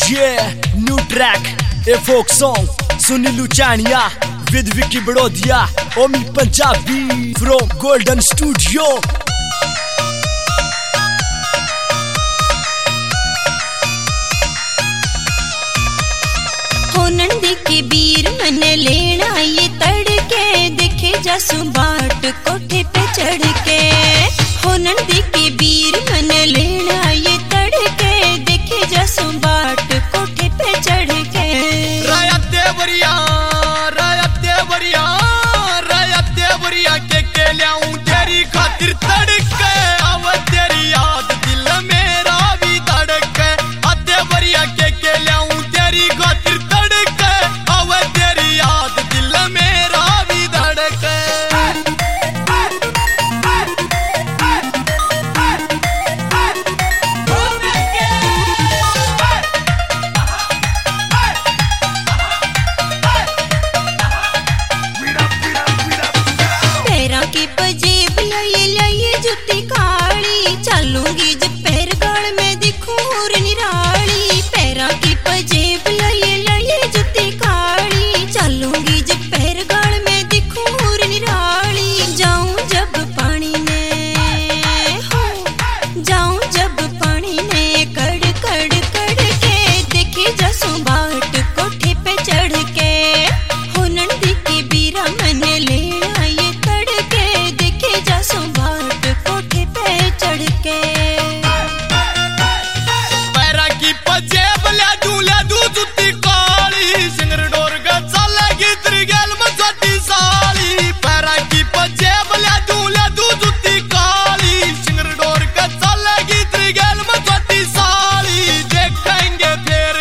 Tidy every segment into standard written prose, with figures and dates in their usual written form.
Yeah, new track, a folk song. Sunilu Chania with Vicky Barodia, Omi Punjabi from Golden Studio. नंदी के बीर मन लेना ये तड़के देखे जासू बाट कोठे पे चढ़ के हो नंदी के बीर मन लेना ये तड़के देखे जासू बाट कोठे पे चढ़ के राया देवरिया के लियाऊं तेरी खातिर तड़के आव तेरी याद दिल मेरा भी धड़के आ देवरिया के लियाऊं तेरी खातिर पजेब लये जुत्ती काली चलूंगी जब पैर गड़ में दिखूर निराली पैरा की पजेब लये जुत्ती काली चलूंगी जब पैर गड़ में दिखूर निराली जाऊं जब पानी ने कड़ के देखे जसू बाट कोठे पे चढ़ के हो नंदी के बीरा मन ले पैरा की पजेब ले जुत्ती काली सिंगर डोर गा चलेगी त्रिगेल में छोटी साली पैरा की पजेब ले जुत्ती काली सिंगर डोर गा चलेगी त्रिगेल में छोटी साली देखेंगे फिर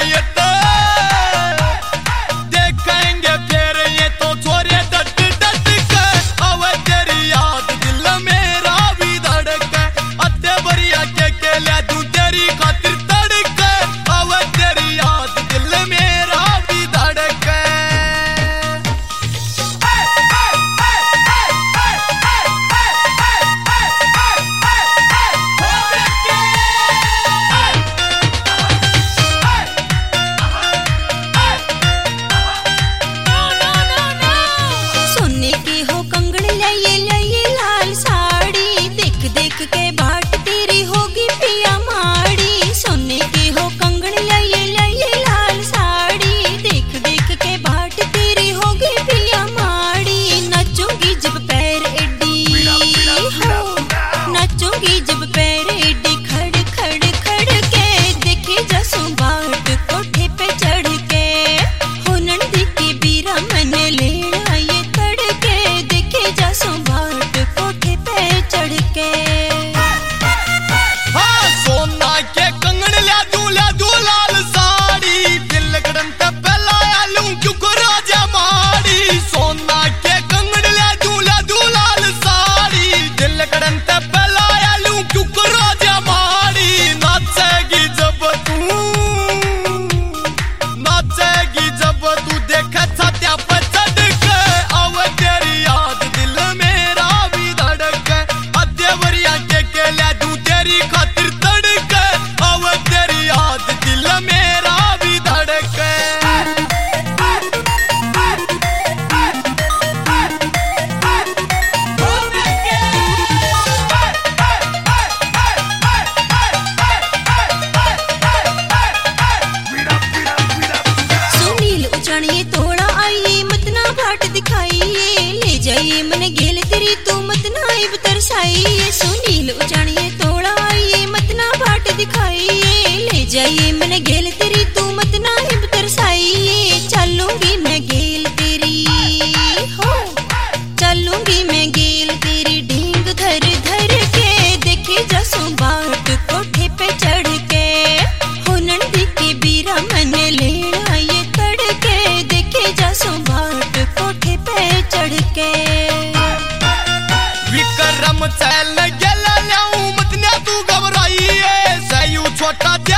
ये तो छोरे डट के आवे तेरी याद दिल मेरा भी धड़के अत्ते बरिया के ले दूं तेरी खातिर तड़के आवे तेरी याद दिल मेरा भी धड़के सोने की हो कंगन लये लाल साड़ी देख के बाट तेरी होगी पिया माड़ी सोने की हो कंगन लये लाल साड़ी देख के बाट तेरी होगी पिया माड़ी नचूंगी जब पैर एडी नचूंगी जब पैर एडी खड़ के देखे जसू बाट कोठे पे चढ़ के हो नंदी की बीरा मन लेना ये तड़के देखे जसू बाट कोठे पे चढ़ के सोना के कंगन ले दूं लाल साड़ी दिल लगन ते पहला आलू क्यों राजा माड़ी सोना के कंगन ले दूं लाल साड़ी दिल लगन ते पहला आलू क्यों राजा माड़ी नाचेगी जब तू देखे छात्या पे चढ़ के आवे तेरी याद दिल मेरा भी धड़के देवरिया के ले दूं तेरी खातिर तड़के आवे तेरी याद दिल मेरा भी धड़के सुनील उचानिए तोड़ा आइए मत ना बाट दिखाइए ले जाइए मन गेल तेरी तू मत ना इब तरसाइए सुनील उचानिए तोड़ा आइए मत ना बाट दिखाइए ले जाइए मन गेल तेरी तू मत ना इब तरसाइए चलूंगी मैं गेल तेरी चलूंगी मैं गेल तेरी ढींग धर के देखे जसू बाट कोठे पे चढ़ के हो नंदी के बीरा मन लेना ये तड़के देखे जसू बाट कोठे पे चढ़ के विक्रम चैल गेला लियाऊं मत ना तू घबराइए सयू छोटा